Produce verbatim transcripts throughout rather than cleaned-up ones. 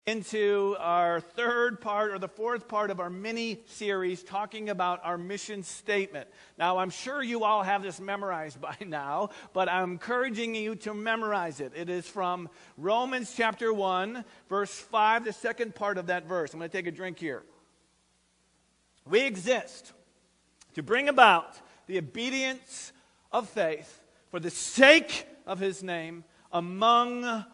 Into our third part or the fourth part of our mini series talking about our mission statement. Now, I'm sure you all have this memorized by now, but I'm encouraging you to memorize it. It is from Romans chapter one, verse five, the second part of that verse. I'm going to take a drink here. We exist to bring about the obedience of faith for the sake of his name among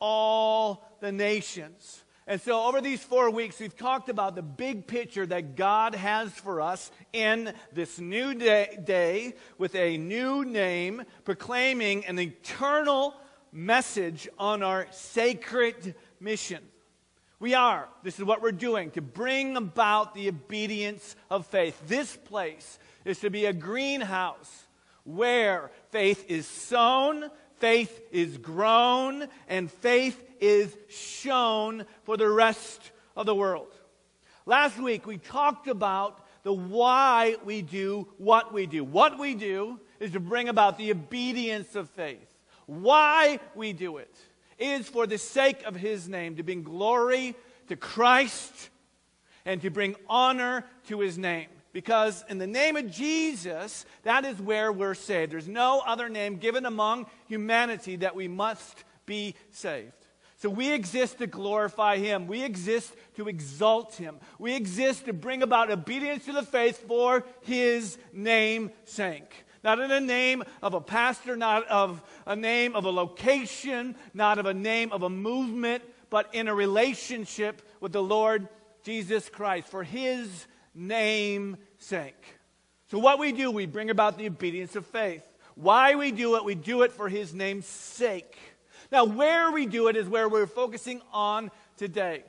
all the nations. And so over these four weeks, we've talked about the big picture that God has for us in this new day, day with a new name, proclaiming an eternal message on our sacred mission. We are, this is what we're doing, to bring about the obedience of faith. This place is to be a greenhouse where faith is sown, faith is grown, and faith is shown for the rest of the world. Last week, we talked about the why we do what we do. What we do is to bring about the obedience of faith. Why we do it is for the sake of his name, to bring glory to Christ and to bring honor to his name. Because in the name of Jesus, that is where we're saved. There's no other name given among humanity that we must be saved. So we exist to glorify him. We exist to exalt him. We exist to bring about obedience to the faith for his name's sake. Not in the name of a pastor, not of a name of a location, not of a name of a movement, but in a relationship with the Lord Jesus Christ for his name's sake. So what we do, we bring about the obedience of faith. Why we do it, we do it for his name's sake. Now, where we do it is where we're focusing on today.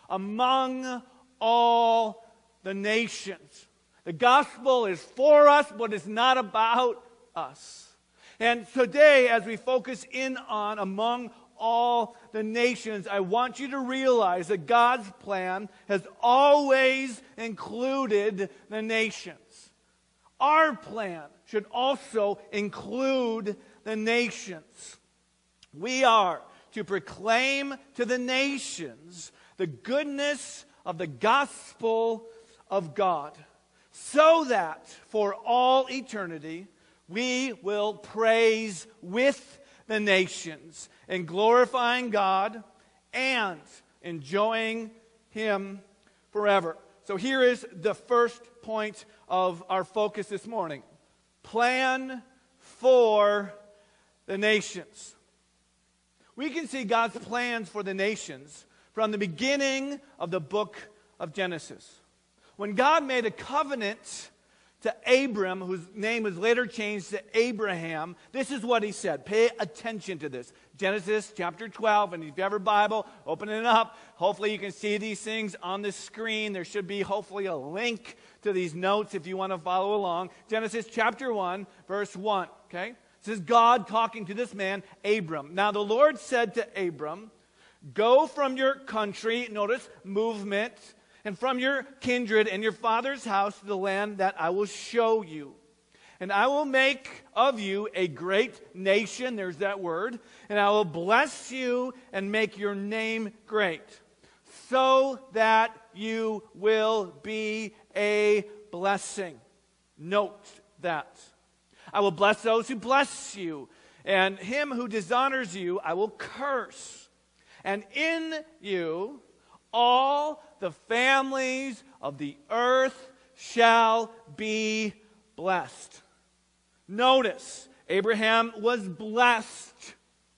Among all the nations. The gospel is for us, but it's not about us. And today, as we focus in on among all the nations, I want you to realize that God's plan has always included the nations. Our plan should also include the nations. We are to proclaim to the nations the goodness of the gospel of God, so that for all eternity we will praise with the nations and glorifying God and enjoying him forever. So here is the first point of our focus this morning. Plan for the nations. We can see God's plans for the nations from the beginning of the book of Genesis. When God made a covenant to Abram, whose name was later changed to Abraham, this is what he said. Pay attention to this. Genesis chapter twelve, and if you have your Bible, open it up. Hopefully you can see these things on the screen. There should be hopefully a link to these notes if you want to follow along. Genesis chapter one, verse one, okay? This is God talking to this man, Abram. Now the Lord said to Abram, go from your country, notice, movement, and from your kindred and your father's house to the land that I will show you. And I will make of you a great nation, there's that word, and I will bless you and make your name great, so that you will be a blessing. Note that. I will bless those who bless you, and him who dishonors you I will curse. And in you all the families of the earth shall be blessed. Notice, Abraham was blessed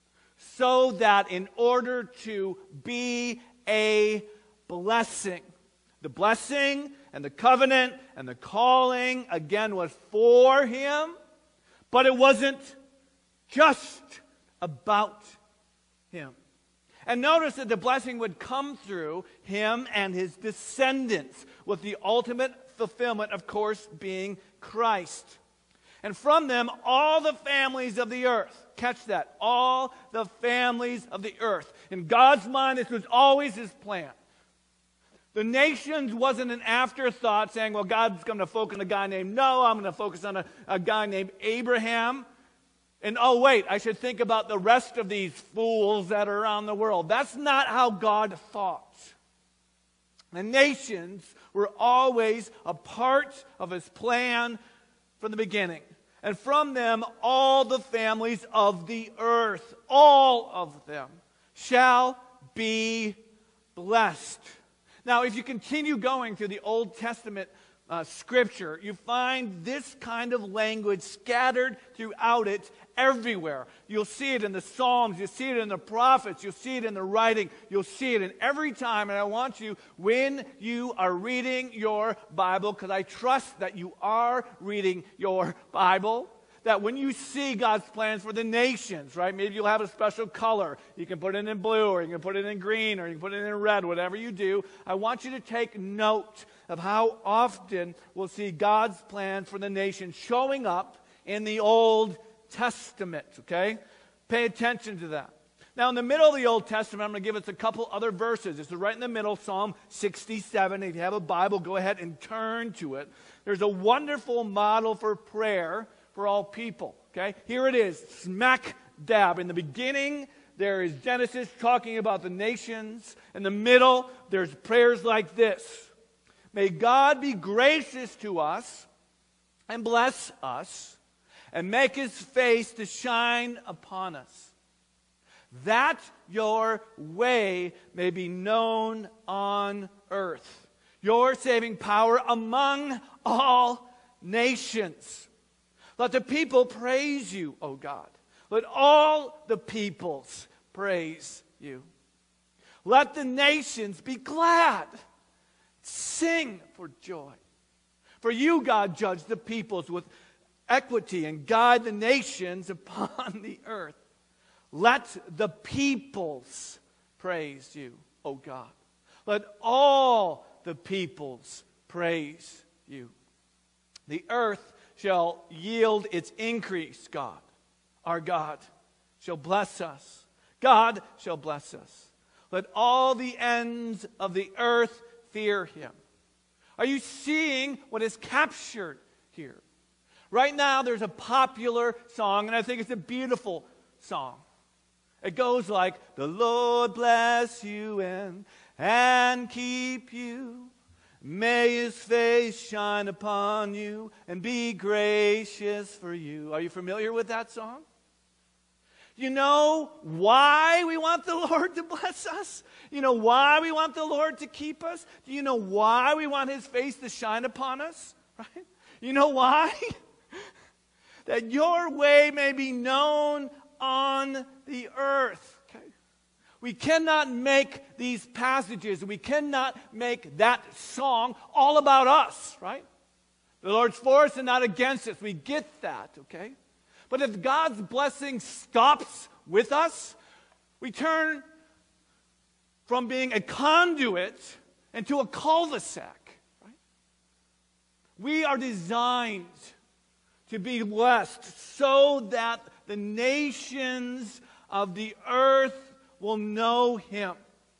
so that in order to be a blessing, the blessing and the covenant and the calling, again, was for him. But it wasn't just about him. And notice that the blessing would come through him and his descendants, with the ultimate fulfillment, of course, being Christ. And from them, all the families of the earth. Catch that. All the families of the earth. In God's mind, this was always his plan. The nations wasn't an afterthought saying, well, God's going to focus on a guy named Noah. I'm going to focus on a, a guy named Abraham. And oh, wait, I should think about the rest of these fools that are around the world. That's not how God thought. The nations were always a part of his plan from the beginning. And from them, all the families of the earth, all of them, shall be blessed. Now, if you continue going through the Old Testament uh, scripture, you find this kind of language scattered throughout it everywhere. You'll see it in the Psalms, you'll see it in the prophets, you'll see it in the writing, you'll see it in every time. And I want you, when you are reading your Bible, because I trust that you are reading your Bible, that when you see God's plans for the nations, right? Maybe you'll have a special color. You can put it in blue, or you can put it in green, or you can put it in red, whatever you do. I want you to take note of how often we'll see God's plans for the nations showing up in the Old Testament, okay? Pay attention to that. Now, in the middle of the Old Testament, I'm going to give us a couple other verses. This is right in the middle, Psalm sixty-seven. If you have a Bible, go ahead and turn to it. There's a wonderful model for prayer for all people, okay? Here it is, smack dab. In the beginning, there is Genesis talking about the nations. In the middle, there's prayers like this. May God be gracious to us and bless us and make his face to shine upon us, that your way may be known on earth, your saving power among all nations. Let the people praise you, O God. Let all the peoples praise you. Let the nations be glad. Sing for joy. For you, God, judge the peoples with equity and guide the nations upon the earth. Let the peoples praise you, O God. Let all the peoples praise you. The earth shall yield its increase, God. Our God shall bless us. God shall bless us. Let all the ends of the earth fear him. Are you seeing what is captured here? Right now, there's a popular song, and I think it's a beautiful song. It goes like, the Lord bless you and, and keep you. May his face shine upon you and be gracious for you. Are you familiar with that song? You know why we want the Lord to bless us? You know why we want the Lord to keep us? Do you know why we want his face to shine upon us? Right? You know why? That your way may be known on the earth. Okay? We cannot make these passages, we cannot make that song all about us, right? The Lord's for us and not against us. We get that, okay? But if God's blessing stops with us, we turn from being a conduit into a cul-de-sac, right? We are designed to be blessed so that the nations of the earth will know him.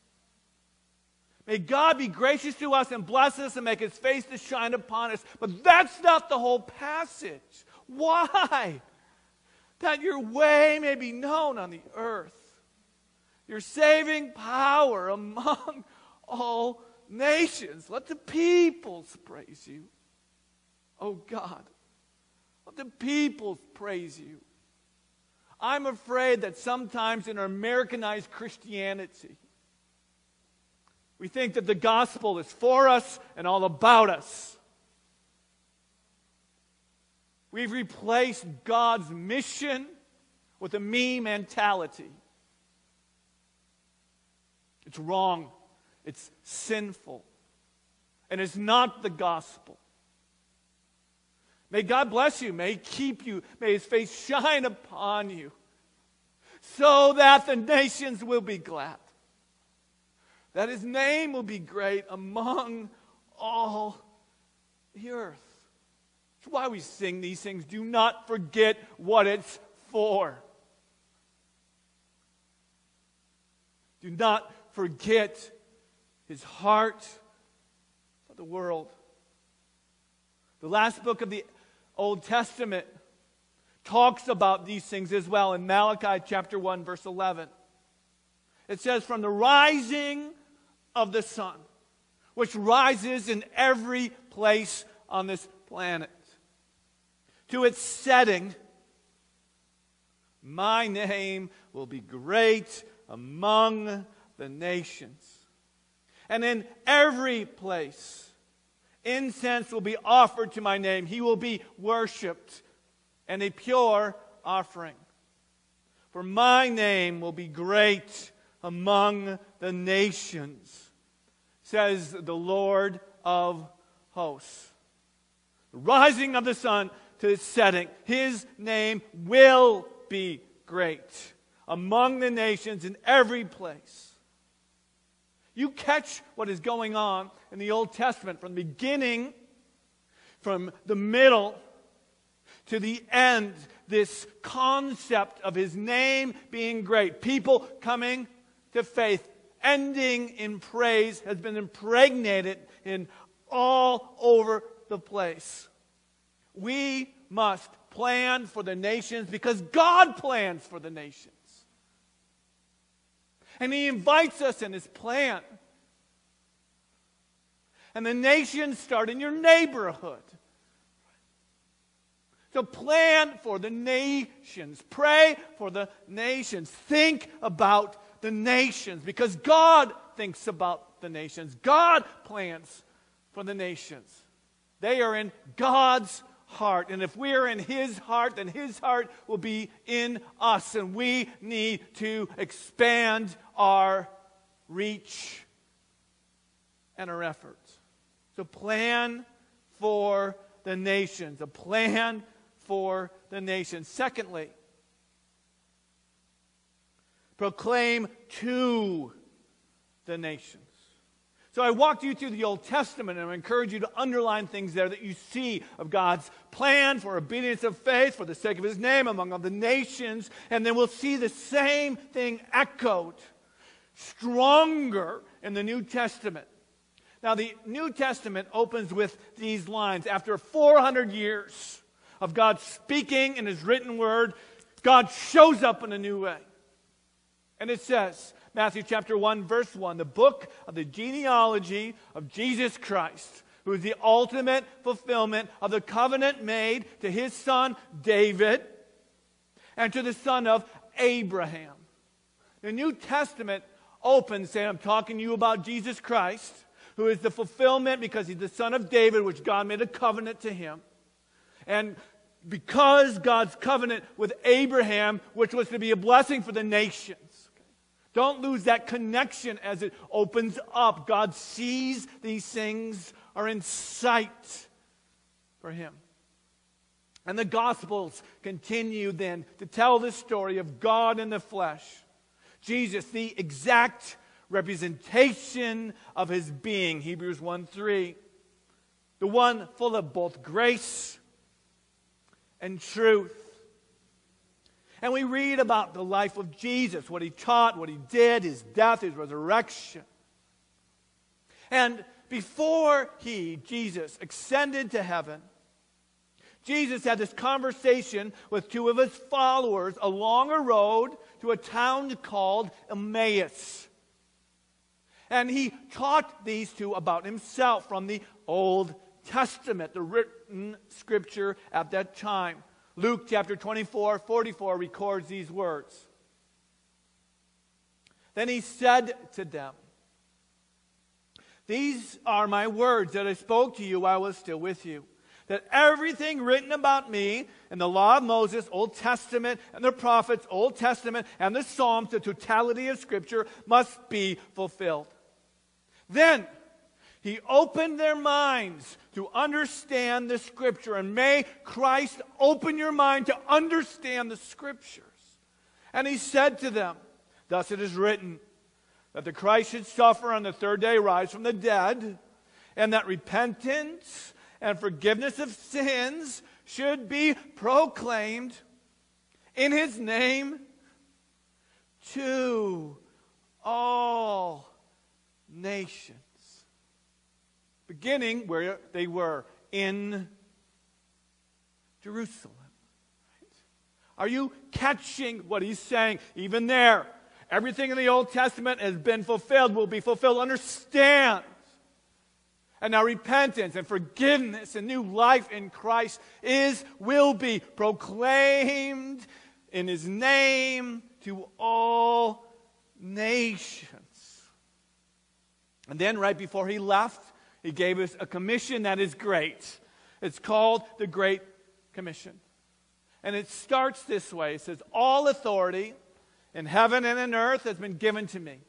May God be gracious to us and bless us and make his face to shine upon us. But that's not the whole passage. Why? That your way may be known on the earth. Your saving power among all nations. Let the peoples praise you. Oh God, let the peoples praise you. I'm afraid that sometimes in our Americanized Christianity, we think that the gospel is for us and all about us. We've replaced God's mission with a me mentality. It's wrong. It's sinful. And it's not the gospel. May God bless you. May he keep you. May his face shine upon you so that the nations will be glad. That his name will be great among all the earth. That's why we sing these things. Do not forget what it's for. Do not forget his heart for the world. The last book of the Old Testament talks about these things as well in Malachi chapter one, verse eleven. It says, from the rising of the sun, which rises in every place on this planet, to its setting, my name will be great among the nations. And in every place, incense will be offered to my name. He will be worshipped, and a pure offering. For my name will be great among the nations, says the Lord of hosts. The rising of the sun to its setting, His name will be great among the nations in every place. You catch what is going on in the Old Testament from the beginning, from the middle to the end, this concept of His name being great. People coming to faith, ending in praise, has been impregnated in all over the place. We must plan for the nations because God plans for the nations. And He invites us in His plan. And the nations start in your neighborhood. So plan for the nations. Pray for the nations. Think about the nations because God thinks about the nations. God plans for the nations. They are in God's heart. And if we are in His heart, then His heart will be in us. And we need to expand our reach and our efforts. So plan for the nations. A plan for the nations. Secondly, proclaim to the nations. So I walked you through the Old Testament, and I encourage you to underline things there that you see of God's plan for obedience of faith for the sake of His name among all the nations. And then we'll see the same thing echoed stronger in the New Testament. Now, the New Testament opens with these lines. After four hundred years of God speaking in His written word, God shows up in a new way. And it says, Matthew chapter one, verse one, the book of the genealogy of Jesus Christ, who is the ultimate fulfillment of the covenant made to His son David and to the son of Abraham. The New Testament opens saying, I'm talking to you about Jesus Christ, who is the fulfillment because He's the son of David, which God made a covenant to Him. And because God's covenant with Abraham, which was to be a blessing for the nations. Don't lose that connection as it opens up. God sees these things are in sight for Him. And the Gospels continue then to tell the story of God in the flesh. Jesus, the exact representation of His being, Hebrews one three. The one full of both grace and truth. And we read about the life of Jesus, what He taught, what He did, His death, His resurrection. And before He, Jesus, ascended to heaven, Jesus had this conversation with two of His followers along a road to a town called Emmaus. And He taught these two about Himself from the Old Testament, the written scripture at that time. Luke chapter twenty-four, forty-four records these words. Then He said to them, these are my words that I spoke to you while I was still with you, that everything written about me in the law of Moses, Old Testament, and the prophets, Old Testament, and the Psalms, the totality of Scripture, must be fulfilled. Then He opened their minds to understand the Scripture. And may Christ open your mind to understand the Scriptures. And He said to them, thus it is written, that the Christ should suffer on the third day, rise from the dead, and that repentance and forgiveness of sins should be proclaimed in His name to all nations. Beginning where they were, in Jerusalem. Right? Are you catching what he's saying? Even there, everything in the Old Testament has been fulfilled, will be fulfilled. Understand. And now repentance and forgiveness and new life in Christ is, will be proclaimed in his name to all nations. And then right before he left, he gave us a commission that is great. It's called the Great Commission. And it starts this way. It says, all authority in heaven and in earth has been given to me.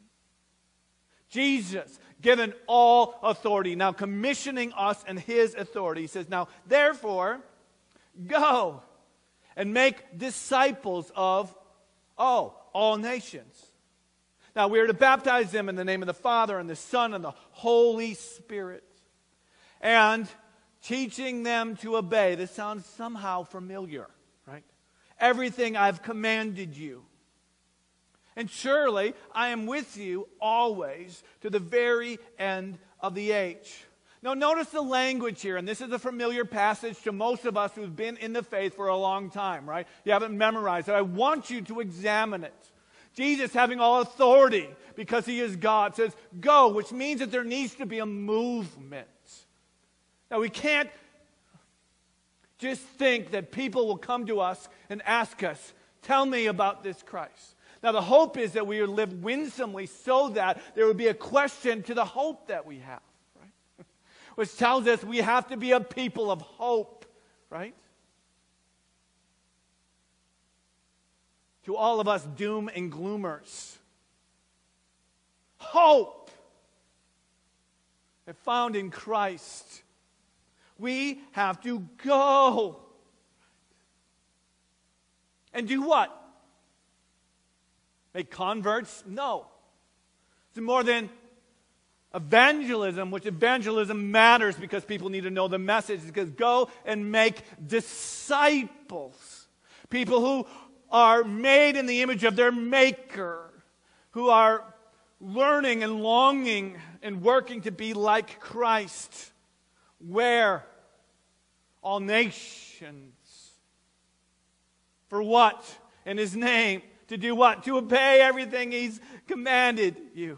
Jesus, given all authority, now commissioning us and his authority. He says, now, therefore, go and make disciples of, oh, all nations. Now, we are to baptize them in the name of the Father and the Son and the Holy Spirit. And teaching them to obey. This sounds somehow familiar, right? Everything I've commanded you. And surely I am with you always to the very end of the age. Now notice the language here, and this is a familiar passage to most of us who've been in the faith for a long time, right? You haven't memorized it. I want you to examine it. Jesus, having all authority because he is God, says, go, which means that there needs to be a movement. Now we can't just think that people will come to us and ask us, tell me about this Christ. Now the hope is that we would live winsomely so that there would be a question to the hope that we have, right? Which tells us we have to be a people of hope, right? To all of us doom and gloomers, hope is found in Christ. We have to go. And do what? Make converts? No. It's more than evangelism, which evangelism matters because people need to know the message. Because go and make disciples. People who are made in the image of their Maker. Who are learning and longing and working to be like Christ. Where? All nations. For what? In his name. To do what? To obey everything he's commanded you.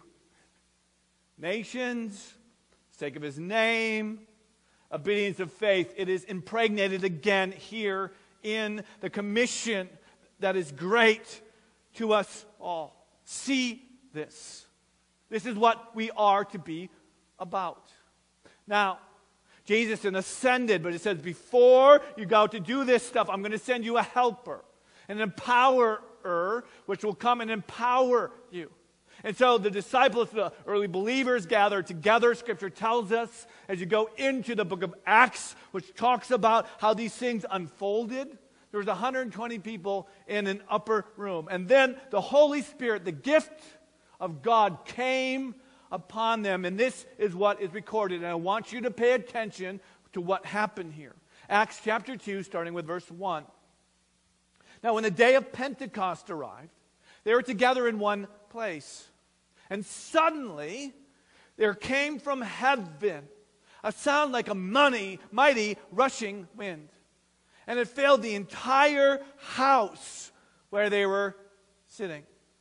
Nations, sake of his name, obedience of faith. It is impregnated again here in the commission that is great to us all. See this. This is what we are to be about. Now, Jesus has ascended, but it says, before you go to do this stuff, I'm going to send you a helper, an empowerer, which will come and empower you. And so the disciples, the early believers, gathered together. Scripture tells us, as you go into the book of Acts, which talks about how these things unfolded, there was one hundred twenty people in an upper room. And then the Holy Spirit, the gift of God, came upon them. And this is what is recorded. And I want you to pay attention to what happened here. Acts chapter two, starting with verse one. Now, when the day of Pentecost arrived, they were together in one place. And suddenly, there came from heaven a sound like a mighty, mighty rushing wind. And it filled the entire house where they were sitting.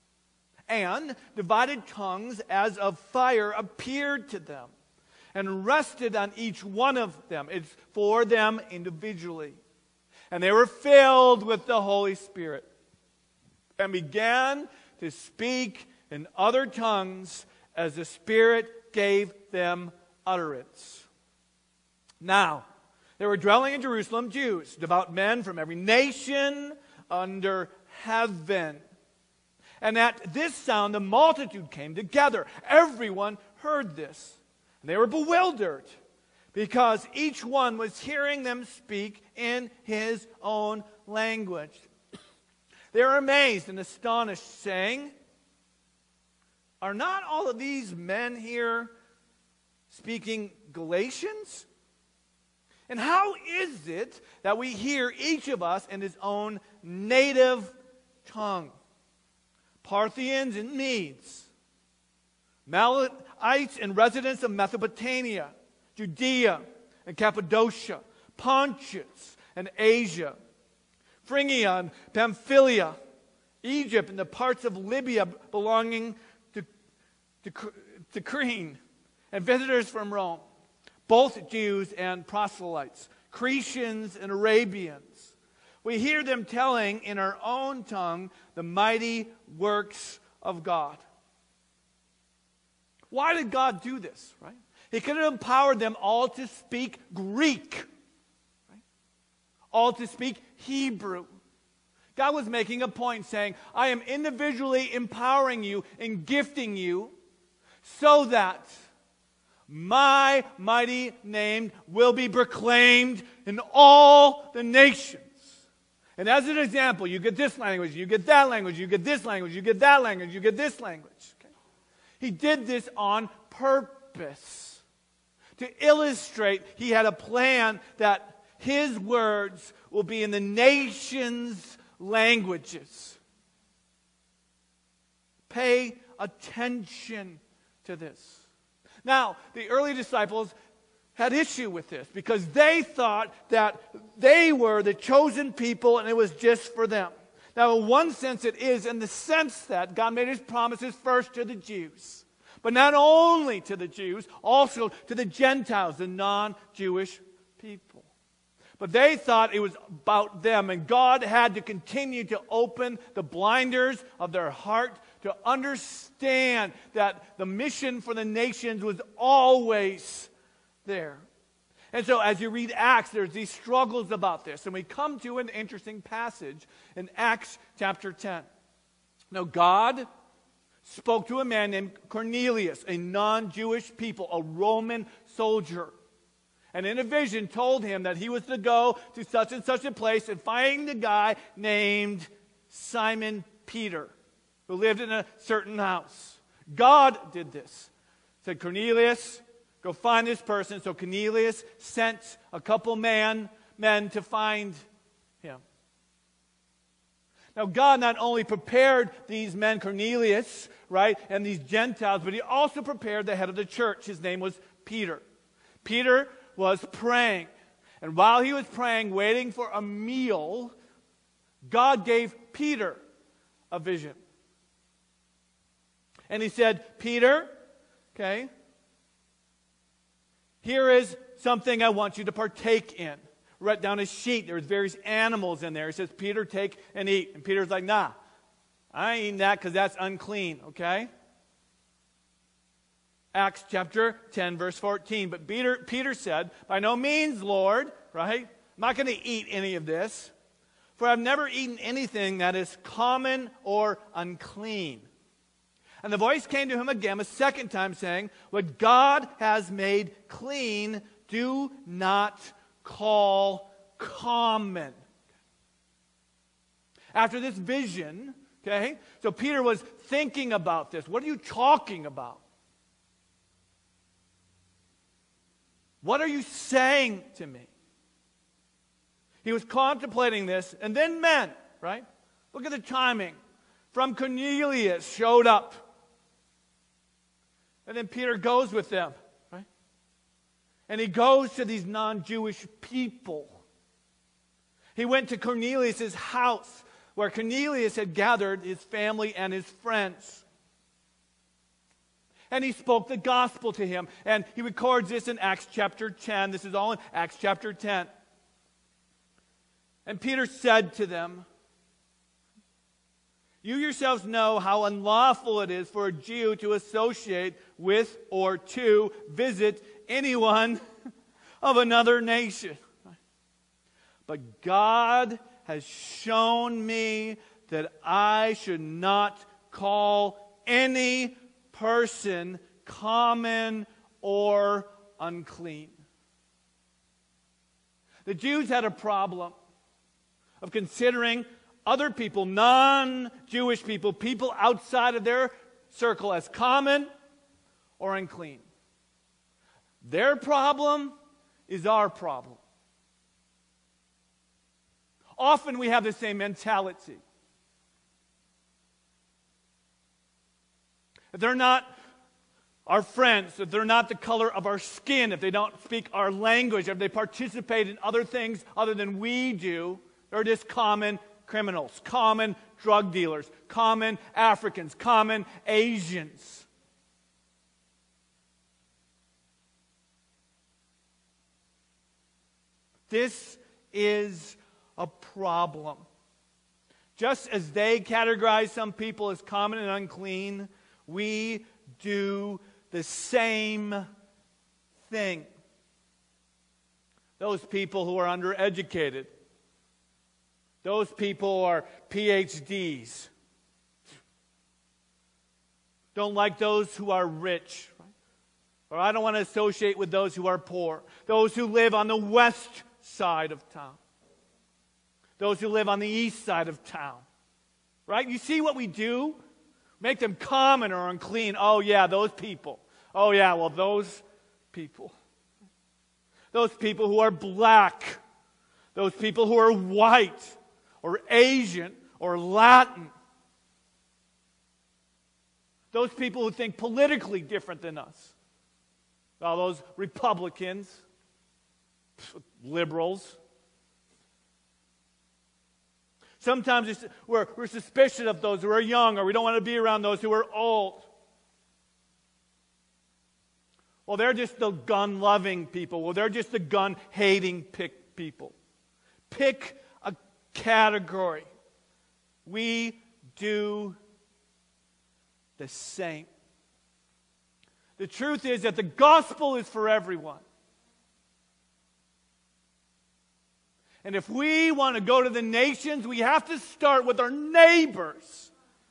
And divided tongues as of fire appeared to them and rested on each one of them. It's for them individually. And they were filled with the Holy Spirit and began to speak in other tongues as the Spirit gave them utterance. Now, there were dwelling in Jerusalem Jews, devout men from every nation under heaven. And at this sound, the multitude came together. Everyone heard this. And they were bewildered, because each one was hearing them speak in his own language. They were amazed and astonished, saying, are not all of these men here speaking Galatians? And how is it that we hear each of us in his own native tongue? Parthians and Medes, Malachites and residents of Mesopotamia, Judea and Cappadocia, Pontus and Asia, Phrygia and Pamphylia, Egypt, and the parts of Libya belonging to, to, to Crete, and visitors from Rome, both Jews and proselytes, Cretians and Arabians. We hear them telling in our own tongue the mighty works of God. Why did God do this, right? He could have empowered them all to speak Greek, right? All to speak Hebrew. God was making a point saying, I am individually empowering you and gifting you so that my mighty name will be proclaimed in all the nations. And as an example, you get this language, you get that language, you get this language, you get that language, you get this language. Okay? He did this on purpose to illustrate he had a plan that his words will be in the nations' languages. Pay attention to this. Now, the early disciples had issue with this because they thought that they were the chosen people and it was just for them. Now, in one sense it is, in the sense that God made his promises first to the Jews. But not only to the Jews, also to the Gentiles, the non-Jewish people. But they thought it was about them, and God had to continue to open the blinders of their heart to understand that the mission for the nations was always there. And so as you read Acts, there's these struggles about this. And we come to an interesting passage in Acts chapter ten. Now God spoke to a man named Cornelius, a non-Jewish people, a Roman soldier. And in a vision told him that he was to go to such and such a place and find a guy named Simon Peter, who lived in a certain house. God did this. Said, Cornelius, go find this person. So Cornelius sent a couple man, men to find him. Now God not only prepared these men, Cornelius, right, and these Gentiles, but he also prepared the head of the church. His name was Peter. Peter was praying. And while he was praying, waiting for a meal, God gave Peter a vision. And he said, Peter, okay, here is something I want you to partake in. Write down a sheet. There's various animals in there. He says, Peter, take and eat. And Peter's like, nah, I ain't eating that because that's unclean, okay? Acts chapter ten, verse fourteen. But Peter, Peter said, by no means, Lord, right? I'm not going to eat any of this, for I've never eaten anything that is common or unclean. And the voice came to him again a second time, saying, what God has made clean, do not call common. After this vision, okay, so Peter was thinking about this. What are you talking about? What are you saying to me? He was contemplating this, and then men, right? Look at the timing. From Cornelius showed up. And then Peter goes with them, right? And he goes to these non-Jewish people. He went to Cornelius' house, where Cornelius had gathered his family and his friends. And he spoke the gospel to him. And he records this in Acts chapter ten. This is all in Acts chapter ten. And Peter said to them, you yourselves know how unlawful it is for a Jew to associate with or to visit anyone of another nation. But God has shown me that I should not call any person common or unclean. The Jews had a problem of considering other people, non-Jewish people, people outside of their circle as common or unclean. Their problem is our problem. Often we have the same mentality. If they're not our friends, if they're not the color of our skin, if they don't speak our language, if they participate in other things other than we do, They're just common criminals, common drug dealers, common Africans, common Asians. This is a problem. Just as they categorize some people as common and unclean, we do the same thing. Those people who are undereducated, those people who are P H Ds, don't like those who are rich, or I don't want to associate with those who are poor, those who live on the west side of town, those who live on the east side of town. Right? You see what we do? Make them common or unclean. Oh yeah, those people. Oh yeah, well those people. Those people who are black. Those people who are white or Asian or Latin. Those people who think politically different than us. All those Republicans, liberals. Sometimes it's, we're, we're suspicious of those who are young, or we don't want to be around those who are old. Well, they're just the gun-loving people. Well, they're just the gun-hating pick people. Pick a category. We do the same. The truth is that the gospel is for everyone. And if we want to go to the nations, we have to start with our neighbors.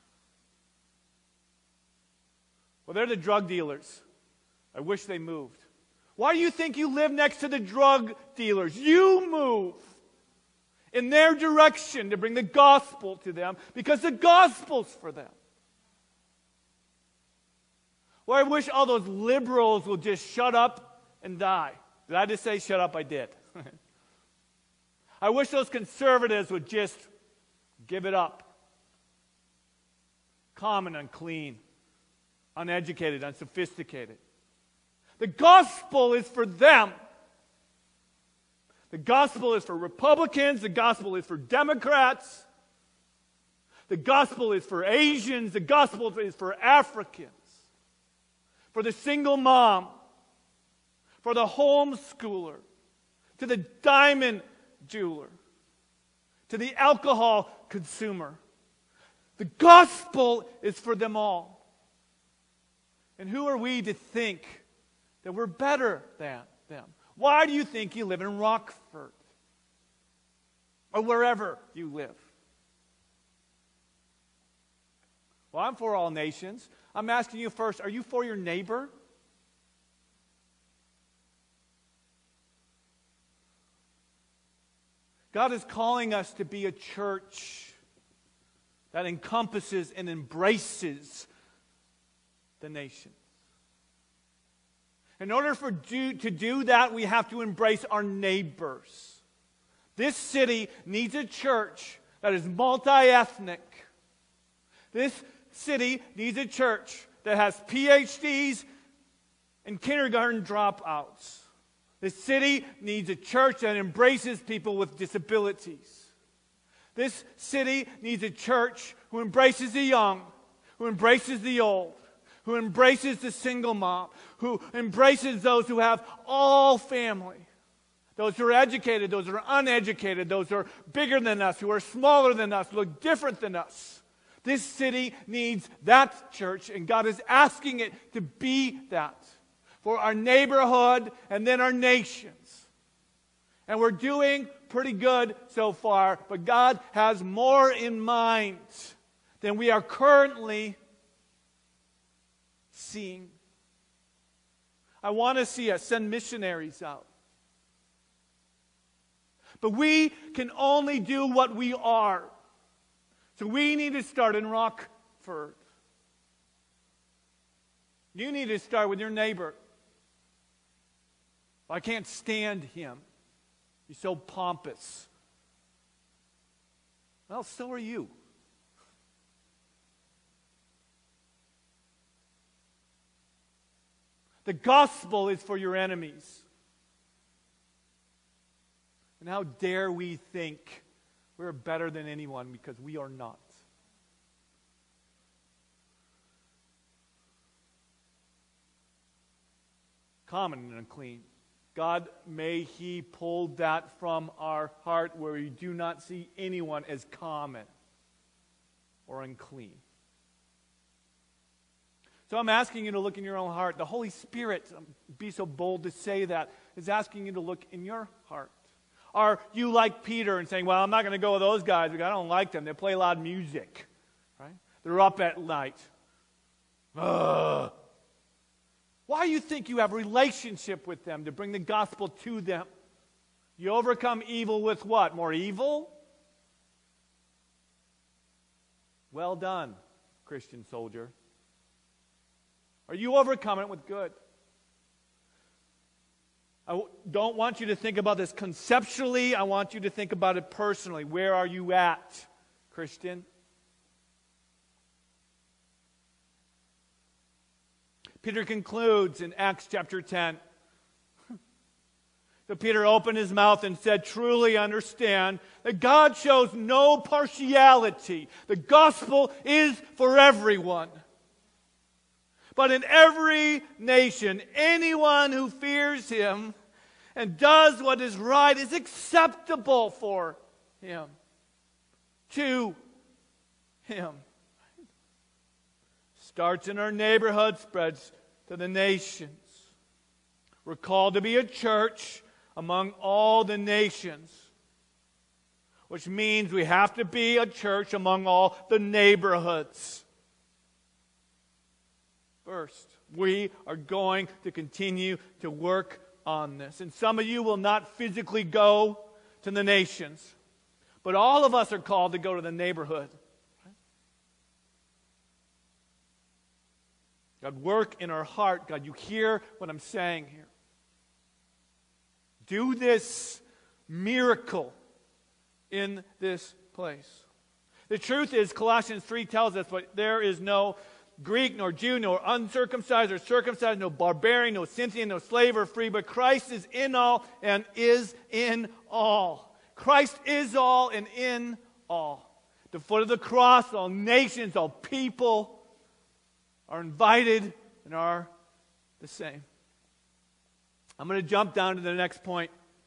Well, they're the drug dealers. I wish they moved. Why do you think you live next to the drug dealers? You move in their direction to bring the gospel to them because the gospel's for them. Well, I wish all those liberals would just shut up and die. Did I just say shut up? I did. I wish those conservatives would just give it up. Common, unclean, uneducated, unsophisticated. The gospel is for them. The gospel is for Republicans. The gospel is for Democrats. The gospel is for Asians. The gospel is for Africans. For the single mom. For the homeschooler. To the diamond jeweler, to the alcohol consumer. The gospel is for them all. And who are we to think that we're better than them? Why do you think you live in Rockford? Or wherever you live? Well, I'm for all nations. I'm asking you first, are you for your neighbor? God is calling us to be a church that encompasses and embraces the nations. In order for do, to do that, we have to embrace our neighbors. This city needs a church that is multi-ethnic. This city needs a church that has P H Ds and kindergarten dropouts. This city needs a church that embraces people with disabilities. This city needs a church who embraces the young, who embraces the old, who embraces the single mom, who embraces those who have all family. Those who are educated, those who are uneducated, those who are bigger than us, who are smaller than us, look different than us. This city needs that church, and God is asking it to be that. For our neighborhood and then our nations. And we're doing pretty good so far, but God has more in mind than we are currently seeing. I want to see us send missionaries out. But we can only do what we are. So we need to start in Rockford. You need to start with your neighbor. I can't stand him. He's so pompous. Well, so are you. The gospel is for your enemies. And how dare we think We're better than anyone because we are not. Common and unclean. God, may He pull that from our heart where we do not see anyone as common or unclean. So I'm asking you to look in your own heart. The Holy Spirit, be so bold to say that, is asking you to look in your heart. Are you like Peter and saying, well, I'm not going to go with those guys because I don't like them. They play loud music. Right? They're up at night. Ugh. Why do you think you have a relationship with them to bring the gospel to them? You overcome evil with what? More evil? Well done, Christian soldier. Or you overcome it with good? I don't want you to think about this conceptually. I want you to think about it personally. Where are you at, Christian? Peter concludes in Acts chapter ten. So Peter opened his mouth and said, truly understand that God shows no partiality. The gospel is for everyone. But in every nation, anyone who fears Him and does what is right is acceptable for Him, to Him. Starts in our neighborhood, spreads to the nations. We're called to be a church among all the nations, which means we have to be a church among all the neighborhoods. First, we are going to continue to work on this. And some of you will not physically go to the nations, but all of us are called to go to the neighborhood. God, work in our heart. God, you hear what I'm saying here. Do this miracle in this place. The truth is, Colossians three tells us that there is no Greek, nor Jew, nor uncircumcised or circumcised, no barbarian, no Scythian, no slave or free, but Christ is in all and is in all. Christ is all and in all. At the foot of the cross, all nations, all people are invited and are the same. I'm going to jump down to the next point.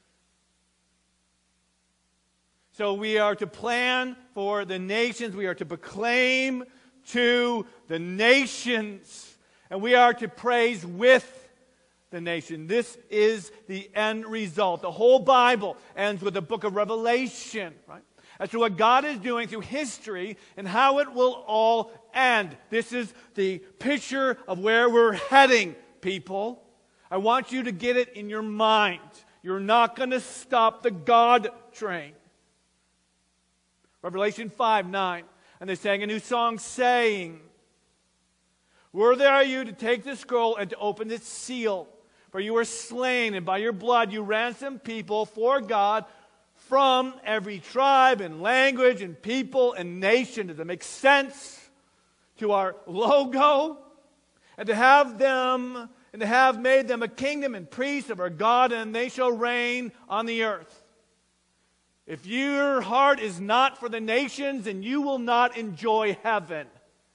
So we are to plan for the nations. We are to proclaim to the nations. And we are to praise with the nation. This is the end result. The whole Bible ends with the book of Revelation, right? As to what God is doing through history and how it will all end. This is the picture of where we're heading, people. I want you to get it in your mind. You're not going to stop the God train. Revelation five nine. And they sang a new song saying, worthy are you to take the scroll and to open its seal. For you were slain, and by your blood you ransomed people for God from every tribe and language and people and nation. Does it make sense to our logo? And to have them, and to have made them a kingdom and priests of our God, and they shall reign on the earth. If your heart is not for the nations, then you will not enjoy heaven.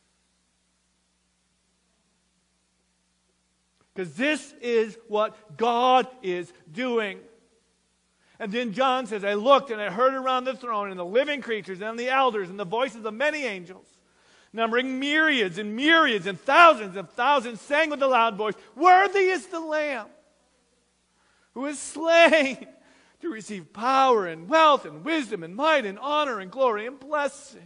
Because this is what God is doing. And then John says, I looked and I heard around the throne and the living creatures and the elders and the voices of many angels, numbering myriads and myriads and thousands and thousands, sang with a loud voice, worthy is the Lamb who is slain to receive power and wealth and wisdom and might and honor and glory and blessing.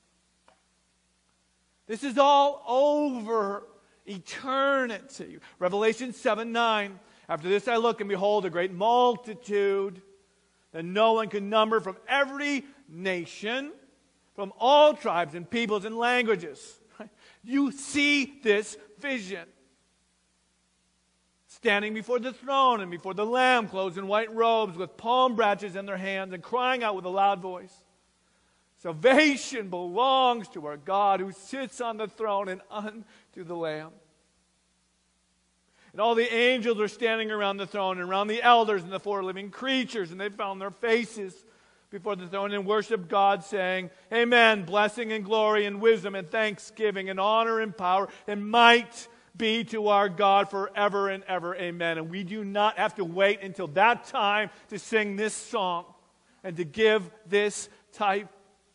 This is all over eternity. Revelation seven nine. After this I look, and behold, a great multitude that no one can number, from every nation, from all tribes and peoples and languages. You see this vision. Standing before the throne and before the Lamb, clothed in white robes, with palm branches in their hands, and crying out with a loud voice, salvation belongs to our God who sits on the throne and unto the Lamb. And all the angels are standing around the throne and around the elders and the four living creatures, and they found their faces before the throne and worship God, saying, Amen, blessing and glory and wisdom and thanksgiving and honor and power and might be to our God forever and ever. Amen. And we do not have to wait until that time to sing this song and to give this type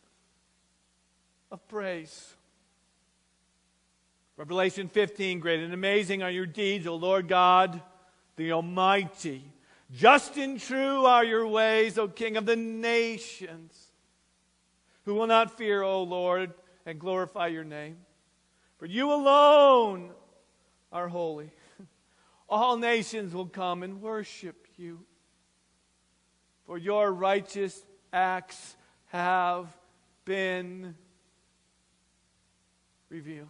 of praise. Revelation fifteen, great and amazing are your deeds, O Lord God, the Almighty. Just and true are your ways, O King of the nations. Who will not fear, O Lord, and glorify your name? For you alone are holy. All nations will come and worship you. For your righteous acts have been revealed.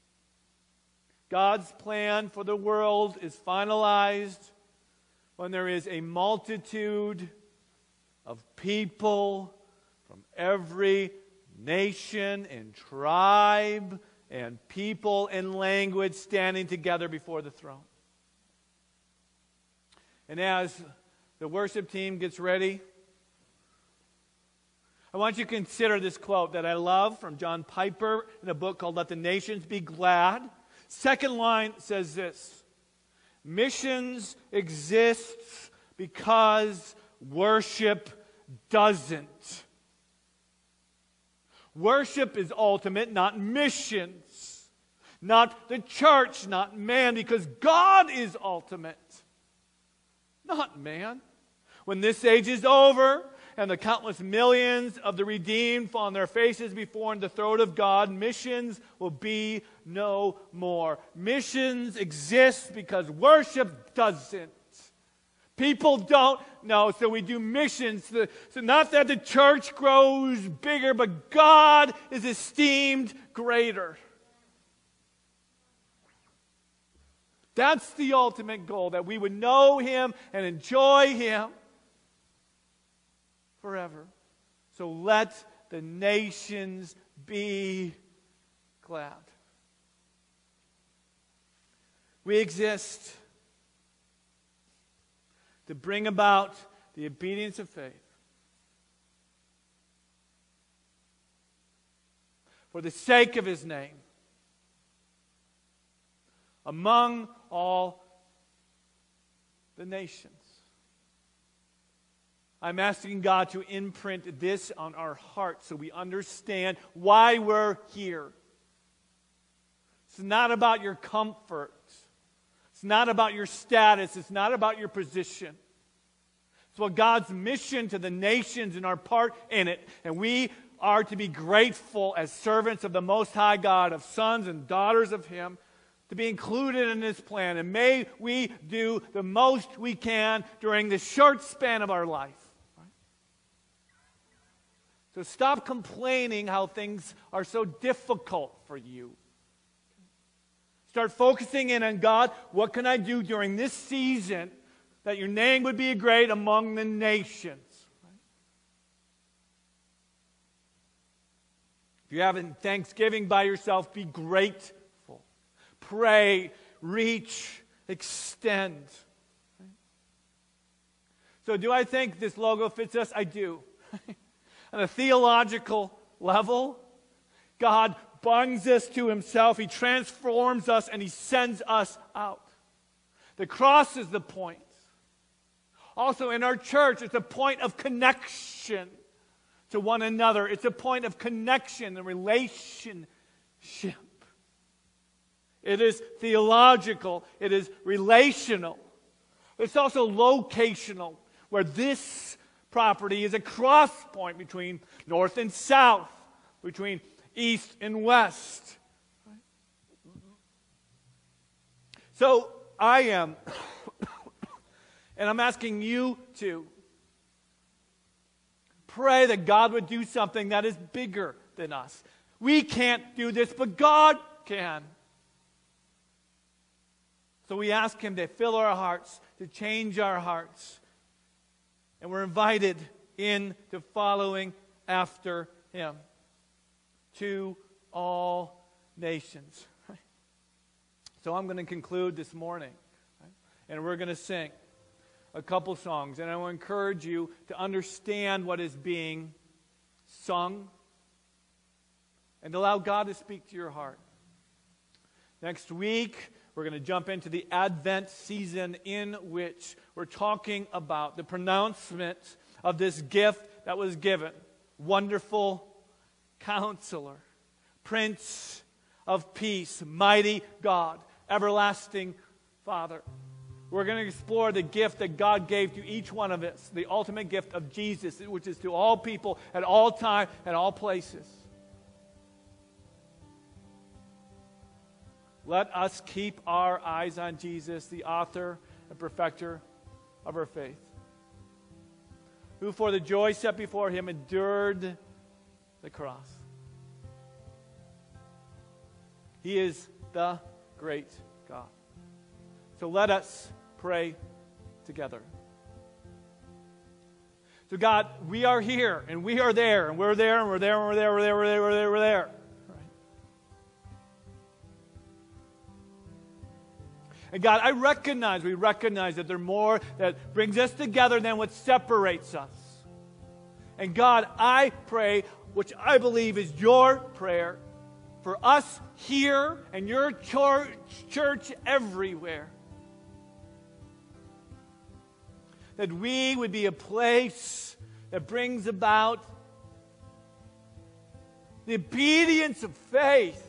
God's plan for the world is finalized when there is a multitude of people from every nation and tribe and people and language standing together before the throne. And as the worship team gets ready, I want you to consider this quote that I love from John Piper in a book called Let the Nations Be Glad. Second line says this: missions exists because worship doesn't. Worship is ultimate, not missions. Not the church, not man, because God is ultimate, not man. When this age is over, and the countless millions of the redeemed fall on their faces before the throne of God, missions will be no more. Missions exist because worship doesn't. People don't know, so we do missions. So not that the church grows bigger, but God is esteemed greater. That's the ultimate goal, that we would know Him and enjoy Him forever. So let the nations be glad. We exist to bring about the obedience of faith for the sake of His name among all the nations. I'm asking God to imprint this on our hearts so we understand why we're here. It's not about your comfort. It's not about your status. It's not about your position. It's what God's mission to the nations and our part in it. And we are to be grateful as servants of the Most High God, of sons and daughters of Him, to be included in His plan. And may we do the most we can during the short span of our life. So stop complaining how things are so difficult for you. Start focusing in on God. What can I do during this season that your name would be great among the nations? If you're having Thanksgiving by yourself, be grateful. Pray, reach, extend. So do I think this logo fits us? I do. On a theological level, God binds us to Himself. He transforms us and He sends us out. The cross is the point. Also in our church, it's a point of connection to one another. It's a point of connection and relationship. It is theological. It is relational. It's also locational, where this property is a cross point between north and south, between east and west. So I am, and I'm asking you to pray that God would do something that is bigger than us. We can't do this, but God can. So we ask Him to fill our hearts, to change our hearts. And we're invited into following after Him to all nations. So I'm going to conclude this morning, and we're going to sing a couple songs, and I will encourage you to understand what is being sung and allow God to speak to your heart. Next week, we're going to jump into the Advent season in which we're talking about the pronouncement of this gift that was given. Wonderful Counselor, Prince of Peace, Mighty God, Everlasting Father. We're going to explore the gift that God gave to each one of us, the ultimate gift of Jesus, which is to all people at all time and all places. Let us keep our eyes on Jesus, the author and perfecter of our faith, who for the joy set before him endured the cross. He is the great God. So let us pray together. So God, we are here and we are there and we're there and we're there and we're there, we're there, we're there, we're there, we're there. And God, I recognize, we recognize that there's more that brings us together than what separates us. And God, I pray, which I believe is your prayer, for us here and your church, church everywhere, that we would be a place that brings about the obedience of faith.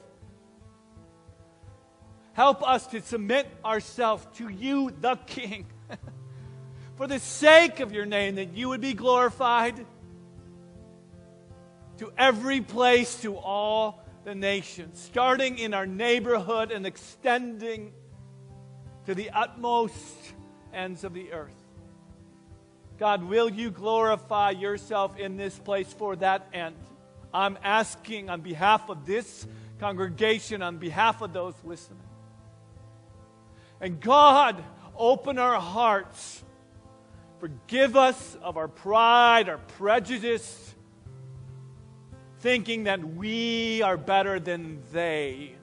Help us to submit ourselves to you, the King, for the sake of your name, that you would be glorified to every place, to all the nations, starting in our neighborhood and extending to the utmost ends of the earth. God, will you glorify yourself in this place for that end? I'm asking on behalf of this congregation, on behalf of those listening. And God, open our hearts. Forgive us of our pride, our prejudice, thinking that we are better than they.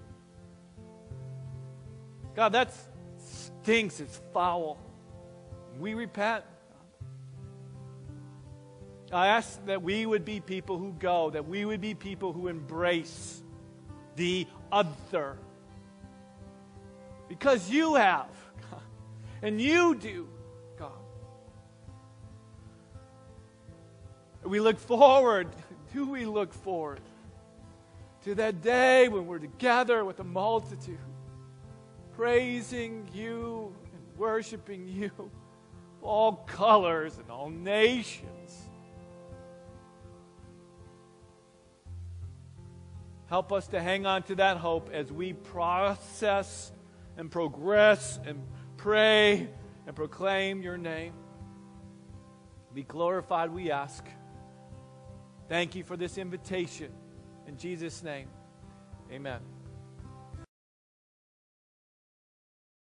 God, that stinks. It's foul. We repent. I ask that we would be people who go, that we would be people who embrace the other. Because you have, God, and you do, God. We look forward, do we look forward to that day when we're together with a multitude, praising you and worshiping you, all colors and all nations. Help us to hang on to that hope as we process and progress and pray and proclaim your name. Be glorified, we ask. Thank you for this invitation. In Jesus' name, amen.